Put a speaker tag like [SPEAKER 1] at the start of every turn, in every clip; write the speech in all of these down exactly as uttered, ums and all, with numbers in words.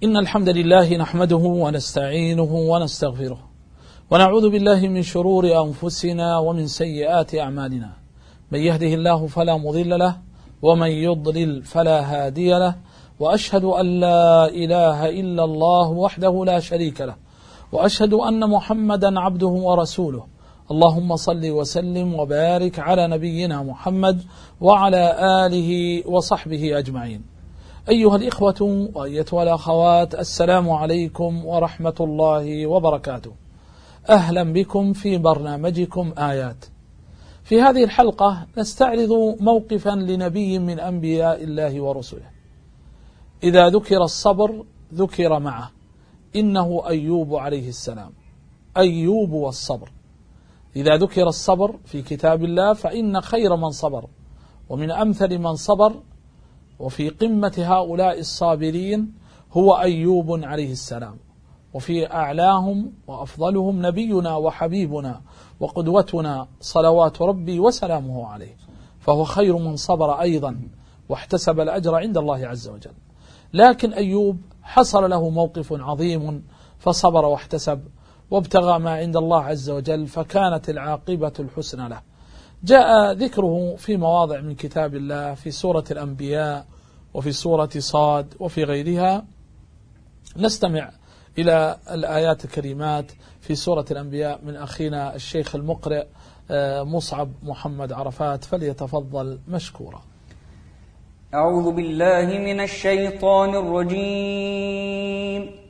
[SPEAKER 1] إن الحمد لله نحمده ونستعينه ونستغفره ونعوذ بالله من شرور أنفسنا ومن سيئات أعمالنا. من يهده الله فلا مضل له ومن يضلل فلا هادي له، وأشهد أن لا إله إلا الله وحده لا شريك له، وأشهد أن محمدا عبده ورسوله. اللهم صل وسلم وبارك على نبينا محمد وعلى آله وصحبه أجمعين. أيها الإخوة وأيتها الأخوات، السلام عليكم ورحمة الله وبركاته. أهلا بكم في برنامجكم آيات. في هذه الحلقة نستعرض موقفا لنبي من أنبياء الله ورسله. إذا ذكر الصبر ذكر معه، إنه أيوب عليه السلام. أيوب والصبر، إذا ذكر الصبر في كتاب الله فإن خير من صبر ومن أمثل من صبر وفي قمة هؤلاء الصابرين هو أيوب عليه السلام، وفي أعلاهم وأفضلهم نبينا وحبيبنا وقدوتنا صلوات ربي وسلامه عليه، فهو خير من صبر أيضا واحتسب الأجر عند الله عز وجل. لكن أيوب حصل له موقف عظيم فصبر واحتسب وابتغى ما عند الله عز وجل، فكانت العاقبة الحسنى له. جاء ذكره في مواضع من كتاب الله، في سورة الأنبياء وفي سورة صاد وفي غيرها. نستمع إلى الآيات الكريمات في سورة الأنبياء من أخينا الشيخ المقرئ مصعب محمد عرفات، فليتفضل مشكورا.
[SPEAKER 2] أعوذ بالله من الشيطان الرجيم.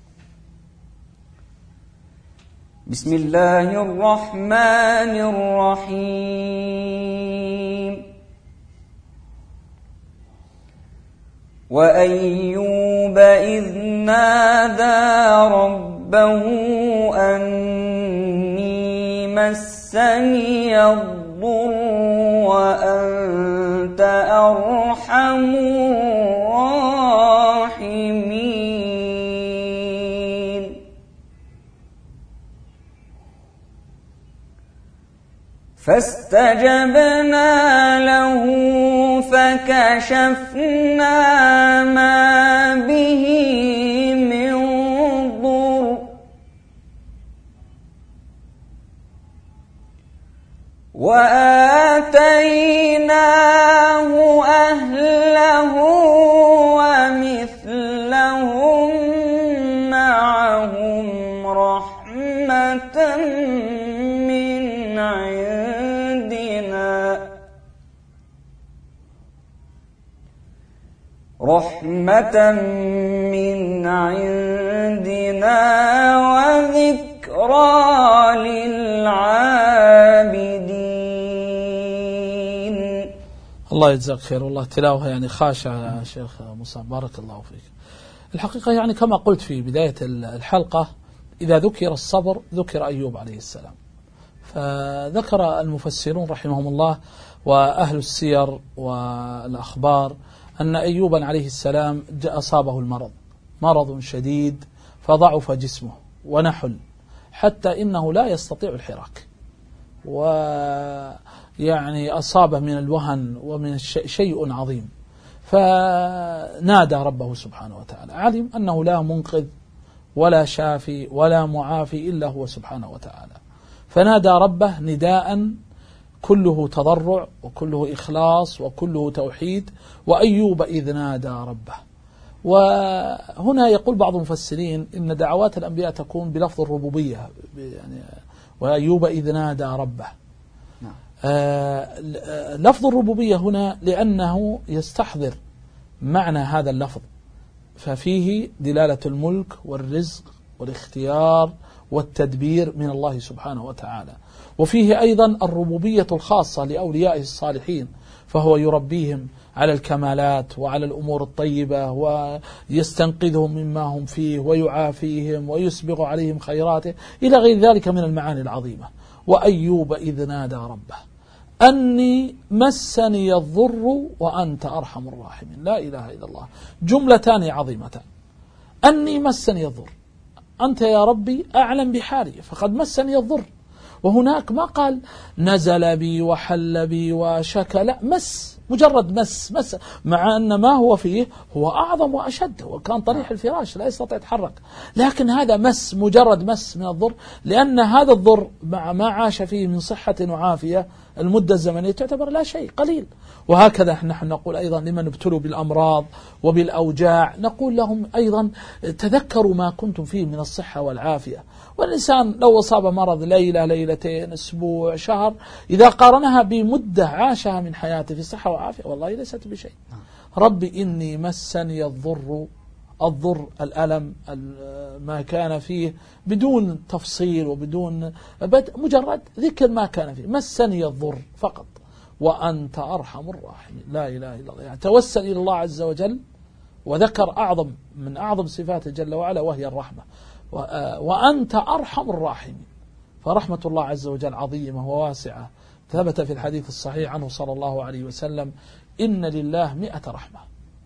[SPEAKER 2] بسم الله الرحمن الرحيم. وأيوب إذ نادى ربه أني مسني الضر وأنت أرحم الراحمين. فاستجبنا له فكشفنا ما به من ضر وآتيناه أهله ومثلهم معهم رحمة من عندنا رحمة من عندنا وذكرى للعابدين.
[SPEAKER 1] الله يجزاك خير، والله تلاوة يعني خاشعة يا شيخ موسى، بارك الله فيك. الحقيقة يعني كما قلت في بداية الحلقة، إذا ذكر الصبر ذكر أيوب عليه السلام. فذكر المفسرون رحمهم الله وأهل السير والأخبار أن أيوبا عليه السلام أصابه المرض، مرض شديد، فضعف جسمه ونحل حتى إنه لا يستطيع الحراك، ويعني أصابه من الوهن ومن شيء عظيم. فنادى ربه سبحانه وتعالى، علم أنه لا منقذ ولا شافي ولا معافي إلا هو سبحانه وتعالى، فنادى ربه نداء كله تضرع وكله إخلاص وكله توحيد. وأيوب إذ نادى ربه. وهنا يقول بعض المفسرين إن دعوات الأنبياء تكون بلفظ الربوبية، يعني وأيوب إذ نادى ربه. آه لفظ الربوبية هنا لأنه يستحضر معنى هذا اللفظ، ففيه دلالة الملك والرزق والاختيار والتدبير من الله سبحانه وتعالى، وفيه أيضا الربوبية الخاصة لأوليائه الصالحين، فهو يربيهم على الكمالات وعلى الأمور الطيبة ويستنقذهم مما هم فيه ويعافيهم ويسبغ عليهم خيراته إلى غير ذلك من المعاني العظيمة. وأيوب إذ نادى ربه أني مسني الضر وأنت أرحم الراحمين. لا إله إلا الله، جملتان عظيمتان. أني مسني الضر، أنت يا ربي أعلم بحالي فقد مسني الضر. وهناك ما قال نزل بي وحل بي وشكى، لا، مس مجرد مس مس مع أن ما هو فيه هو أعظم وأشد، وكان طريح الفراش لا يستطيع يتحرك، لكن هذا مس مجرد مس من الضر، لأن هذا الضر مع ما عاش فيه من صحة وعافية المدة الزمنية تعتبر لا شيء قليل. وهكذا نحن نقول أيضا لمن ابتلوا بالأمراض وبالأوجاع، نقول لهم أيضا تذكروا ما كنتم فيه من الصحة والعافية. والإنسان لو أصاب مرض ليلة ليلتين أسبوع شهر، إذا قارنها بمدة عاشها من حياته في صحة وعافية والله ليست بشيء. ربي إني مسني الضر الضر الألم ما كان فيه بدون تفصيل وبدون مجرد ذكر ما كان فيه، مسني الضر فقط وأنت أرحم الراحمين. لا إله إلا الله، يعني توسل إلى الله عز وجل وذكر أعظم من أعظم صفاته جل وعلا وهي الرحمة، وأنت أرحم الراحمين. فرحمة الله عز وجل عظيمة وواسعة. ثبت في الحديث الصحيح عنه صلى الله عليه وسلم إن لله مئة رحمة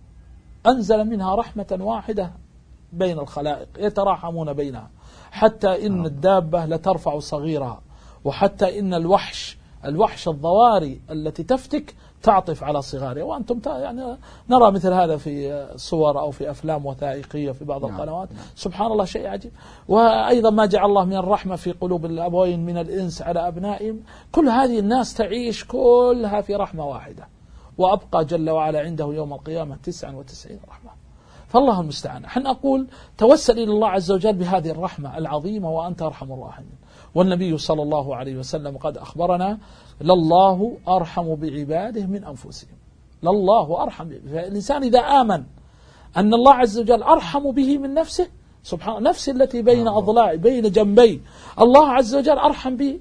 [SPEAKER 1] أنزل منها رحمة واحدة بين الخلائق يتراحمون بينها، حتى إن الدابة لترفع صغيرها، وحتى إن الوحش الوحش الضواري التي تفتك تعطف على صغارها. وأنتم يعني نرى مثل هذا في صور أو في أفلام وثائقية في بعض القنوات. سبحان الله، شيء عجيب. وأيضا ما جعل الله من الرحمة في قلوب الأبوين من الإنس على أبنائهم، كل هذه الناس تعيش كلها في رحمة واحدة، وأبقى جل وعلا عنده يوم القيامة تسعة وتسعين رحمة. فالله المستعان. حين أقول توسل إلى الله عز وجل بهذه الرحمة العظيمة وأنت أرحم الراحمين. والنبي صلى الله عليه وسلم قد أخبرنا لله أرحم بعباده من أنفسهم، لله أرحم. فالإنسان إذا آمن أن الله عز وجل أرحم به من نفسه، سبحان نفسه التي بين أضلاع بين جنبي الله عز وجل أرحم بي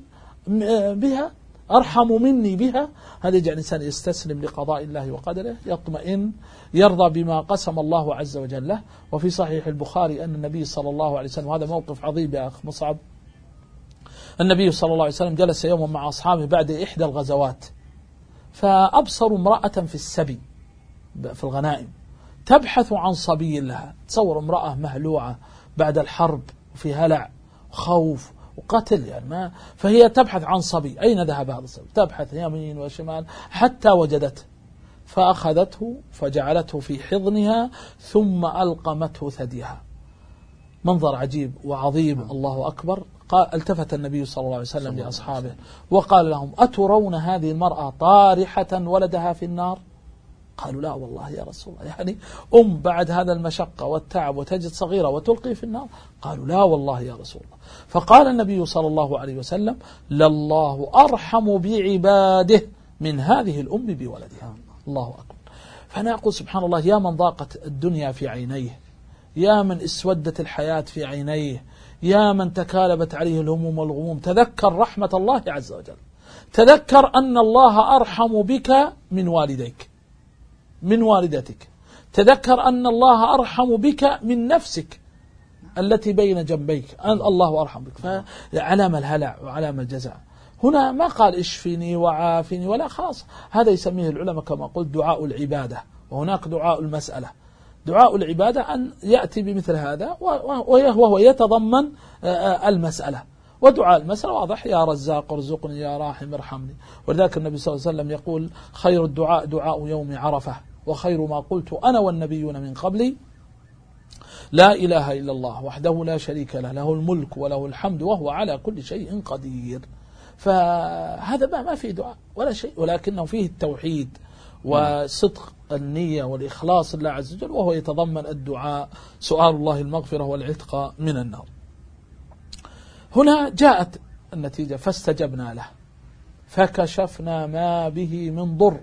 [SPEAKER 1] بها أرحم مني بها، هذا يجعل الإنسان يستسلم لقضاء الله وقدره، يطمئن، يرضى بما قسم الله عز وجل له. وفي صحيح البخاري أن النبي صلى الله عليه وسلم، هذا موقف عظيم يا أخ مصعب، النبي صلى الله عليه وسلم جلس يوما مع أصحابه بعد إحدى الغزوات، فأبصروا امرأة في السبي في الغنائم تبحث عن صبي لها. تصور امرأة مهلوعة بعد الحرب وفي هلع وخوف وقتل، يعني ما فهي تبحث عن صبي، أين ذهب هذا الصبي؟ تبحث يمين وشمال حتى وجدته، فأخذته فجعلته في حضنها ثم ألقمته ثديها. منظر عجيب وعظيم، الله أكبر. قال التفت النبي صلى الله عليه وسلم لأصحابه وقال لهم أترون هذه المرأة طارحة ولدها في النار؟ قالوا لا والله يا رسول الله، يعني أم بعد هذا المشقة والتعب وتجد صغيرة وتلقي في النار؟ قالوا لا والله يا رسول الله. فقال النبي صلى الله عليه وسلم لله أرحم بعباده من هذه الأم بولدها. الله أكبر. فأنا أقول سبحان الله، يا من ضاقت الدنيا في عينيه، يا من اسودت الحياة في عينيه، يا من تكالبت عليه الهموم والغموم، تذكر رحمة الله عز وجل، تذكر أن الله أرحم بك من والديك من والدتك، تذكر أن الله أرحم بك من نفسك التي بين جنبيك، أن الله أرحم بك. فعلام الهلع وعلام الجزع هنا ما قال اشفني وعافني ولا، خلاص هذا يسميه العلماء كما قلت دعاء العبادة، وهناك دعاء المسألة. دعاء العبادة أن يأتي بمثل هذا وهو يتضمن المسألة، ودعاء المسألة واضح، يا رزاق ارزقني يا راحم ارحمني. ولذلك النبي صلى الله عليه وسلم يقول خير الدعاء دعاء يوم عرفة، وخير ما قلت أنا والنبيون من قبلي لا إله إلا الله وحده لا شريك له، له الملك وله الحمد وهو على كل شيء قدير. فهذا ما ما فيه دعاء ولا شيء، ولكنه فيه التوحيد وصدق النية والإخلاص لله عز وجل، وهو يتضمن الدعاء، سؤال الله المغفرة والعتق من النار. هنا جاءت النتيجة فاستجبنا له فكشفنا ما به من ضر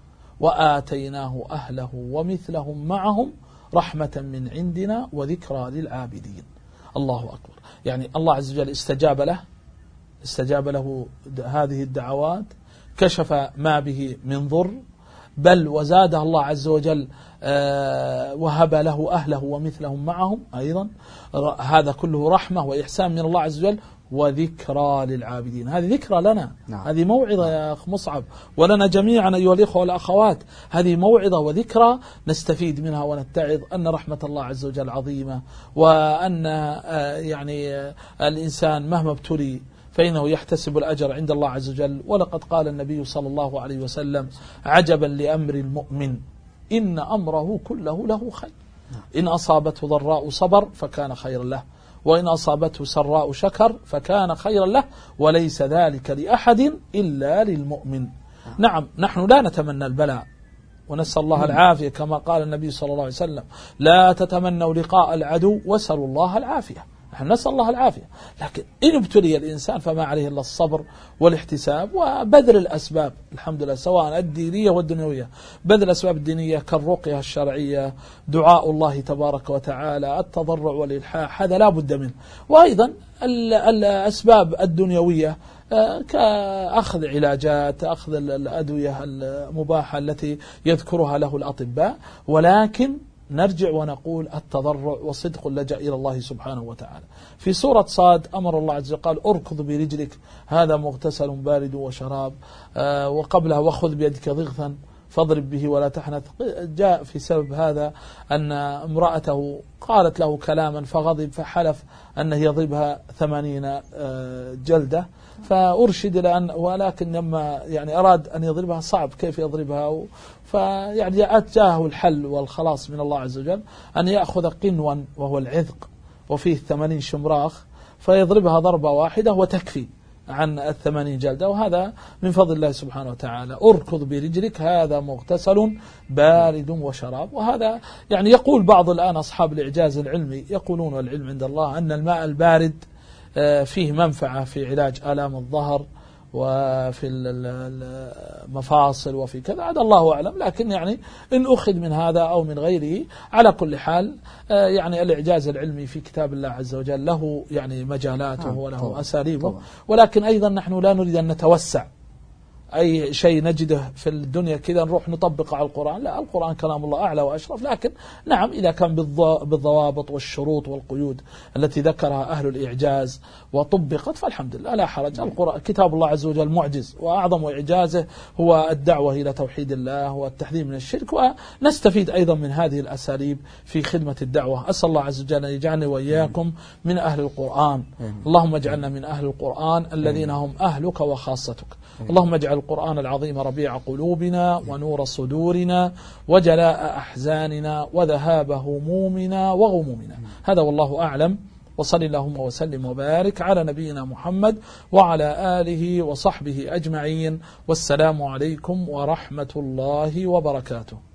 [SPEAKER 1] وآتيناه أهله ومثلهم معهم رحمة من عندنا وذكرى للعابدين. الله أكبر. يعني الله عز وجل استجاب له استجاب له هذه الدعوات، كشف ما به من ضر، بل وزاده الله عز وجل وهب له أهله ومثلهم معهم أيضا. هذا كله رحمة وإحسان من الله عز وجل وذكرى للعابدين. هذه ذكرى لنا، نعم. هذه موعظة يا أخ مصعب، ولنا جميعا أيها الإخوة والأخوات، هذه موعظة وذكرى نستفيد منها ونتعظ أن رحمة الله عز وجل عظيمة، وأن يعني الإنسان مهما ابتلي فإنه يحتسب الأجر عند الله عز وجل. ولقد قال النبي صلى الله عليه وسلم: عجبا لأمر المؤمن إن أمره كله له خير، إن أصابته ضراء صبر فكان خيرا له، وإن أصابته سراء شكر فكان خيرا له، وليس ذلك لأحد إلا للمؤمن. نعم، نحن لا نتمنى البلاء ونسأل الله العافية، كما قال النبي صلى الله عليه وسلم: لا تتمنوا لقاء العدو واسألوا الله العافية. نحن نسأل الله العافية، لكن إن ابتلي الإنسان فما عليه إلا الصبر والاحتساب وبذل الأسباب، الحمد لله، سواء الدينية والدنيوية. بذل الأسباب الدينية كالرقية الشرعية، دعاء الله تبارك وتعالى، التضرع والإلحاح، هذا لا بد منه. وأيضا الأسباب الدنيوية كأخذ علاجات، أخذ الأدوية المباحة التي يذكرها له الأطباء، ولكن نرجع ونقول التضرع وصدق اللجأ إلى الله سبحانه وتعالى. في سورة صاد أمر الله عز وجل قال: أركض برجلك هذا مغتسل بارد وشراب، آه وقبلها وخذ بيدك ضغثا فاضرب به ولا تحنث. جاء في سبب هذا أن امرأته قالت له كلاما فغضب فحلف أنه يضربها ثمانين جلدة، فأرشد إلى أن، ولكن لما يعني أراد أن يضربها صعب كيف يضربها، فيعني جاءه الحل والخلاص من الله عز وجل أن يأخذ قنوا وهو العذق وفيه ثمانين شمراخ فيضربها ضربة واحدة وتكفي عن الثمانين جلدة، وهذا من فضل الله سبحانه وتعالى. أركض برجلك هذا مغتسل بارد وشراب. وهذا يعني يقول بعض الآن أصحاب الإعجاز العلمي، يقولون والعلم عند الله، أن الماء البارد فيه منفعة في علاج آلام الظهر وفي المفاصل وفي كذا، هذا الله أعلم، لكن يعني إن أخذ من هذا أو من غيره، على كل حال يعني الإعجاز العلمي في كتاب الله عز وجل له يعني مجالاته وله أساليبه، ولكن أيضا نحن لا نريد أن نتوسع أي شيء نجده في الدنيا كذا نروح نطبقه على القرآن. لا، القرآن كلام الله أعلى وأشرف، لكن نعم إذا كان بالضوابط والشروط والقيود التي ذكرها أهل الإعجاز وطبقت فالحمد لله لا حرج. القرآن كتاب الله عز وجل معجز، وأعظم إعجازه هو الدعوة إلى توحيد الله والتحذير من الشرك، ونستفيد أيضا من هذه الأساليب في خدمة الدعوة. أسأل الله عز وجل أن يجعلني وإياكم من أهل القرآن. اللهم اجعلنا من أهل القرآن الذين هم أهلك وخاصتك. اللهم اجعل القرآن العظيم ربيع قلوبنا ونور صدورنا وجلاء أحزاننا وذهاب همومنا وغمومنا. هذا والله أعلم، وصل اللهم وسلم وبارك على نبينا محمد وعلى آله وصحبه أجمعين، والسلام عليكم ورحمة الله وبركاته.